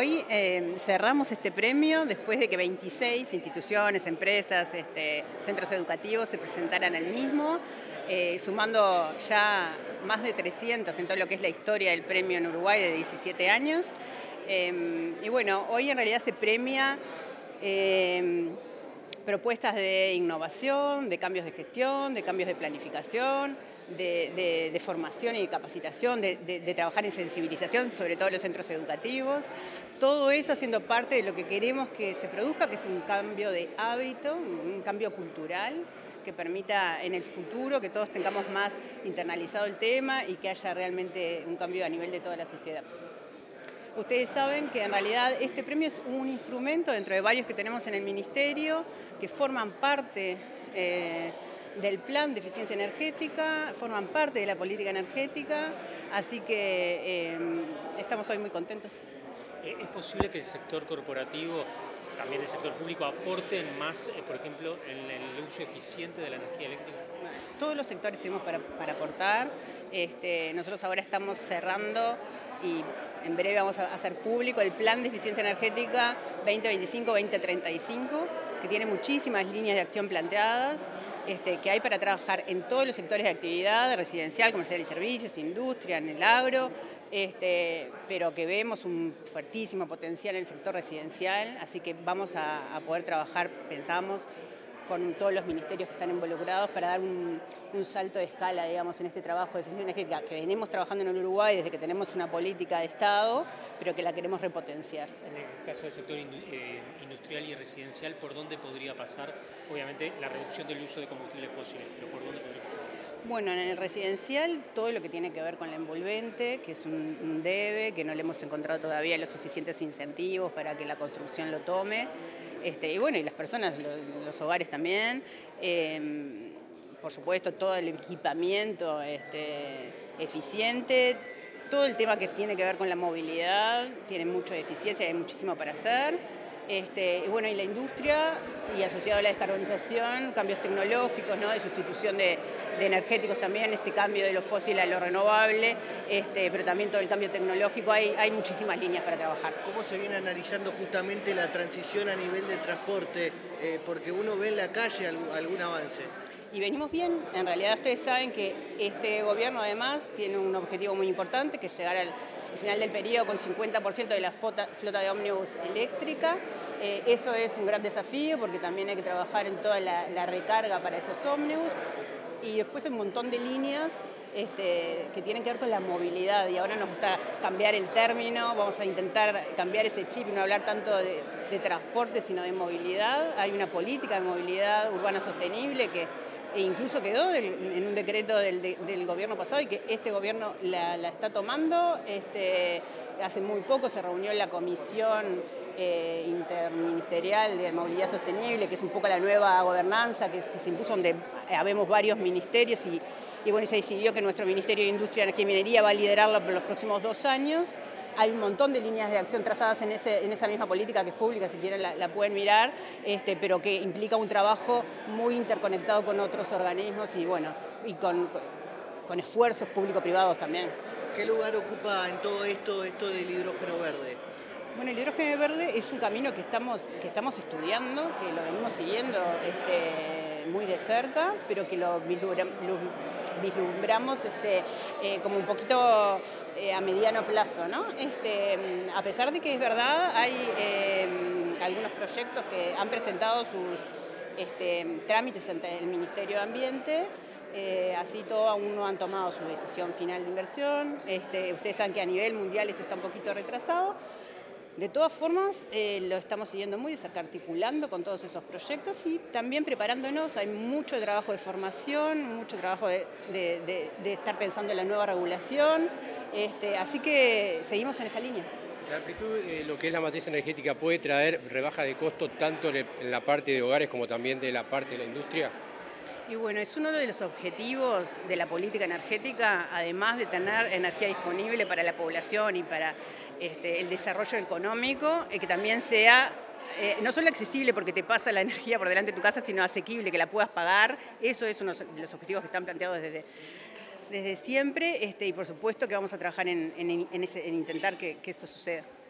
hoy cerramos este premio después de que 26 instituciones, empresas, centros educativos se presentaran al mismo, sumando ya más de 300 en todo lo que es la historia del premio en Uruguay de 17 años. Y bueno, hoy en realidad se premia propuestas de innovación, de cambios de gestión, de cambios de planificación, de formación y de capacitación, de trabajar en sensibilización, sobre todo en los centros educativos. Todo eso haciendo parte de lo que queremos que se produzca, que es un cambio de hábito, un cambio cultural, que permita en el futuro que todos tengamos más internalizado el tema y que haya realmente un cambio a nivel de toda la sociedad. Ustedes saben que en realidad este premio es un instrumento dentro de varios que tenemos en el Ministerio, que forman parte del plan de eficiencia energética, forman parte de la política energética, así que estamos hoy muy contentos. ¿Es posible que el sector corporativo, también el sector público, aporten más, por ejemplo, en el uso eficiente de la energía eléctrica? Todos los sectores tenemos para aportar. Nosotros ahora estamos cerrando y en breve vamos a hacer público el plan de eficiencia energética 2025-2035, que tiene muchísimas líneas de acción planteadas, que hay para trabajar en todos los sectores de actividad, residencial, comercial y servicios, industria, en el agro, pero que vemos un fuertísimo potencial en el sector residencial, así que vamos a poder trabajar, pensamos, con todos los ministerios que están involucrados para dar un salto de escala, digamos, en este trabajo de eficiencia energética que venimos trabajando en el Uruguay desde que tenemos una política de Estado, pero que la queremos repotenciar. En el caso del sector industrial y residencial, ¿por dónde podría pasar? Obviamente la reducción del uso de combustibles fósiles, pero ¿por dónde podría pasar? Bueno, en el residencial todo lo que tiene que ver con la envolvente, que es un debe, que no le hemos encontrado todavía los suficientes incentivos para que la construcción lo tome. Y bueno, y las personas, los hogares también. Por supuesto, todo el equipamiento eficiente, todo el tema que tiene que ver con la movilidad, tiene mucha eficiencia, hay muchísimo para hacer. Y bueno, y la industria, y asociado a la descarbonización, cambios tecnológicos, ¿no? De sustitución de energéticos también, este cambio de lo fósil a lo renovable, pero también todo el cambio tecnológico, hay muchísimas líneas para trabajar. ¿Cómo se viene analizando justamente la transición a nivel de transporte? Porque uno ve en la calle algún avance. Y venimos bien. En realidad ustedes saben que este gobierno además tiene un objetivo muy importante, que es llegar al final del periodo con 50% de la flota de ómnibus eléctrica. Eso es un gran desafío porque también hay que trabajar en toda la recarga para esos ómnibus. Y después hay un montón de líneas que tienen que ver con la movilidad, y ahora nos gusta cambiar el término, vamos a intentar cambiar ese chip y no hablar tanto de transporte sino de movilidad. Hay una política de movilidad urbana sostenible que incluso quedó en un decreto del gobierno pasado y que este gobierno la está tomando. Hace muy poco se reunió en la comisión interministerial de movilidad sostenible, que es un poco la nueva gobernanza que se impuso, donde habemos varios ministerios y bueno, se decidió que nuestro Ministerio de Industria, Energía y Minería va a liderarlo por los próximos 2 años. Hay un montón de líneas de acción trazadas en esa misma política que es pública, si quieren la pueden mirar, pero que implica un trabajo muy interconectado con otros organismos y bueno, y con esfuerzos público-privados también. ¿Qué lugar ocupa en todo esto del hidrógeno verde? Bueno, el hidrógeno verde es un camino que estamos estudiando, que lo venimos siguiendo muy de cerca, pero que lo vislumbramos como un poquito a mediano plazo, ¿no? A pesar de que es verdad, hay algunos proyectos que han presentado sus trámites ante el Ministerio de Ambiente. Así todo aún no han tomado su decisión final de inversión. Ustedes saben que a nivel mundial esto está un poquito retrasado. De todas formas, lo estamos siguiendo muy de cerca, articulando con todos esos proyectos y también preparándonos. Hay mucho trabajo de formación, mucho trabajo de estar pensando en la nueva regulación. Así que seguimos en esa línea. ¿La amplitud de lo que es la matriz energética puede traer rebaja de costo tanto en la parte de hogares como también de la parte de la industria? Y bueno, es uno de los objetivos de la política energética, además de tener energía disponible para la población y para el desarrollo económico, que también sea no solo accesible porque te pasa la energía por delante de tu casa, sino asequible, que la puedas pagar. Eso es uno de los objetivos que están planteados desde siempre, y por supuesto que vamos a trabajar en intentar que eso suceda.